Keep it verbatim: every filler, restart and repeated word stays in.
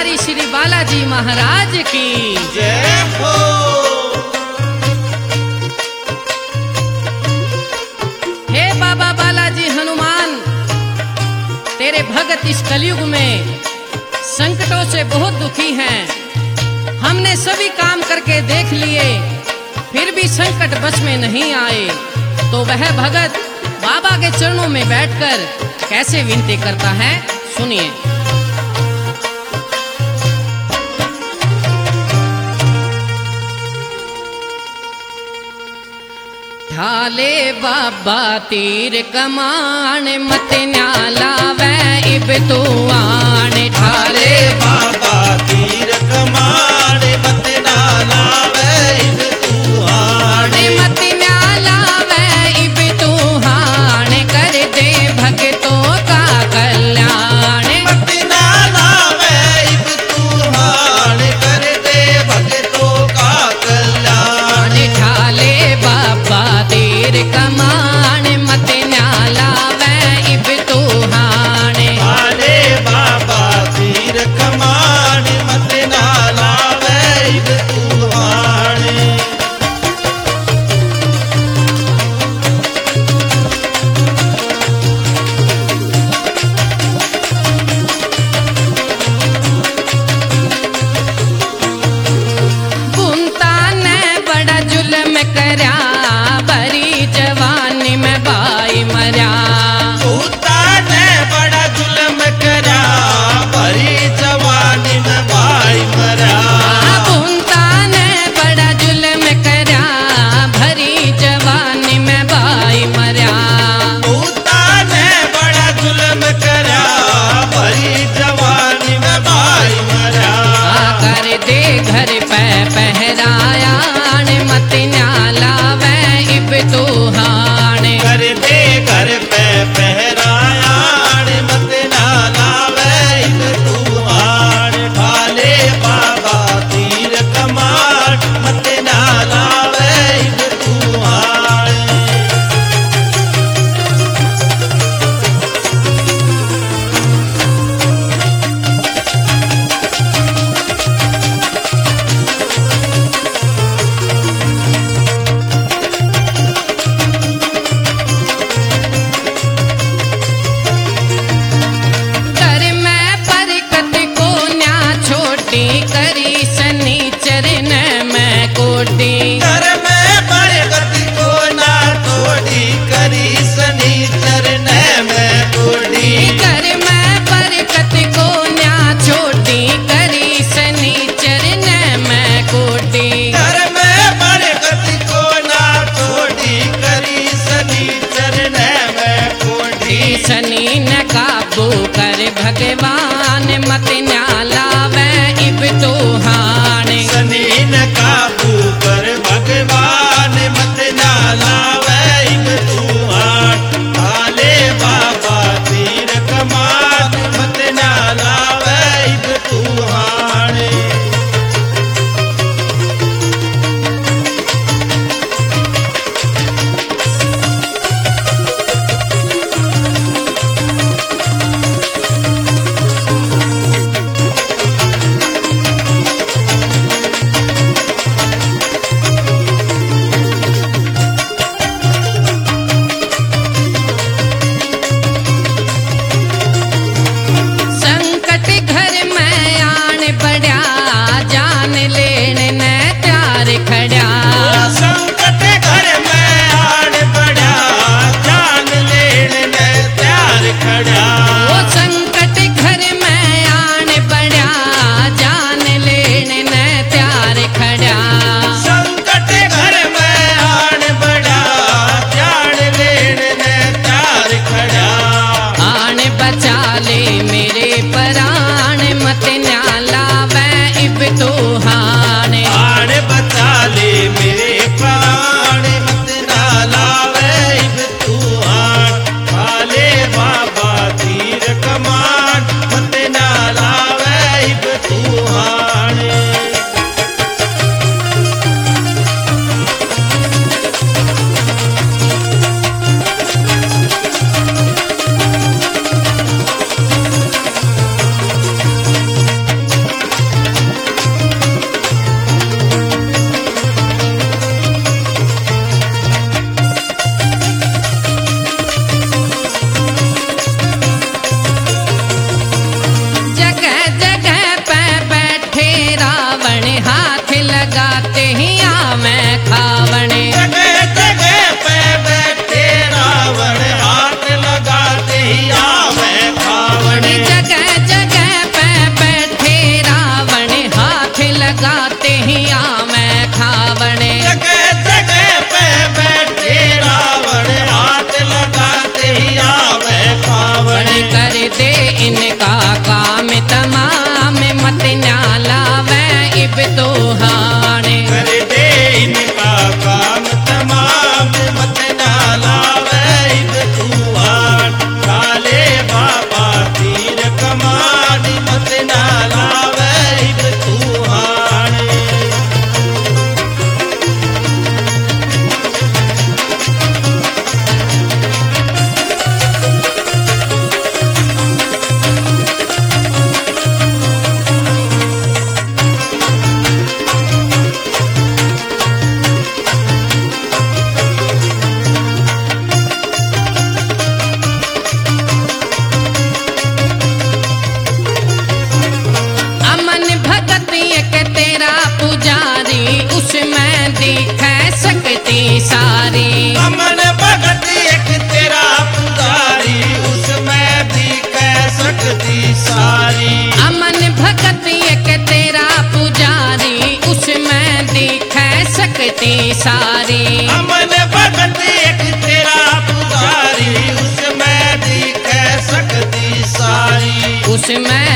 त्रिपुरारी श्री बालाजी महाराज की जय हो। हे बाबा बालाजी हनुमान, तेरे भगत इस कलयुग में संकटों से बहुत दुखी हैं। हमने सभी काम करके देख लिए, फिर भी संकट बस में नहीं आए। तो वह भगत बाबा के चरणों में बैठकर कैसे विनती करता है, सुनिए। ढाले बाबा तीर कमान, मत न्याला वै इब तू आन। ढाले बाबा तीर कमान, मत नाला वै इब तू आन। मत न्याला वै इब तू हान, कर दे भगतों का कल्याण। मत नाला वै इब तू हान, कर दे भगतों का कल्याण। ढाले बाबा तीर कमान, मत न्याला वै इब तू हान। ढाले बाबा तीर कमान, मत नाला वै इब तू हान। बुनता ने बड़ा जुल्म करया, भरी जवानी में बाई मरया। पूता ने बड़ा जुल्म करा, भरी जवानी में भाई मरा। बुनता ने बड़ा जुल्म करया, भरी जवानी में बाई मरया। पूता ने बड़ा जुल्म करा, भरी जवानी में भाई मरा। कर दे घर पे पहराया, मत न्याला वै इब तू हान। कर दे घर पे पहराया, मत नाला वै इब तू हान। ढाले बाबा तीर कमान, मत नाला वै इब तू हान। कर मैं बरकत को न्या छोटी, करी शनिचर ने मैं कोटी। कर मैं बरकत को ना तोड़ी, करी शनिचर ने मैं तोड़ी। कर मैं बरकत को न्या छोटी, करी शनिचर ने मैं कोटी। कर मैं बरकत को ना तोड़ी, करी शनिचर ने मैं कोड़ी। शनि न काबू कर भगवान, मत न्याला वै इब तू हान। शनि न काबू कर भगवान, मत नाला वै इब तू हान। ढाले बाबा तीर कमान, मत नाला वै इब तू हान। लगाते ही आवे खावणे। जगह जगह पे बैठे रावण हाथ लगाते ही आवे खावणे। जगह जगह पे बैठे रावण हाथ लगाते ही आवे खावणे। जगह जगह पे बैठे रावण हाथ लगाते ही आवे खावणे। कर दे इनका काम तमाम मत न्यालावे इब तो हाणे। कर दे इनका काम तमाम मत ना लावे इब तू हाण। काले बाबा तीर कमान मत ना लावे इब तू हाण। अमन भगत एक तेरा पुजारी उसमें दिखे सकती सारी। अमन भगत एक तेरा पुजारी उसमें दिखे सकती सारी। अमन भगत एक तेरा पुजारी उसमें दिखे सकती सारी। अमन भगत एक तेरा पुजारी उसमें दिखे सकती सारी। उसमें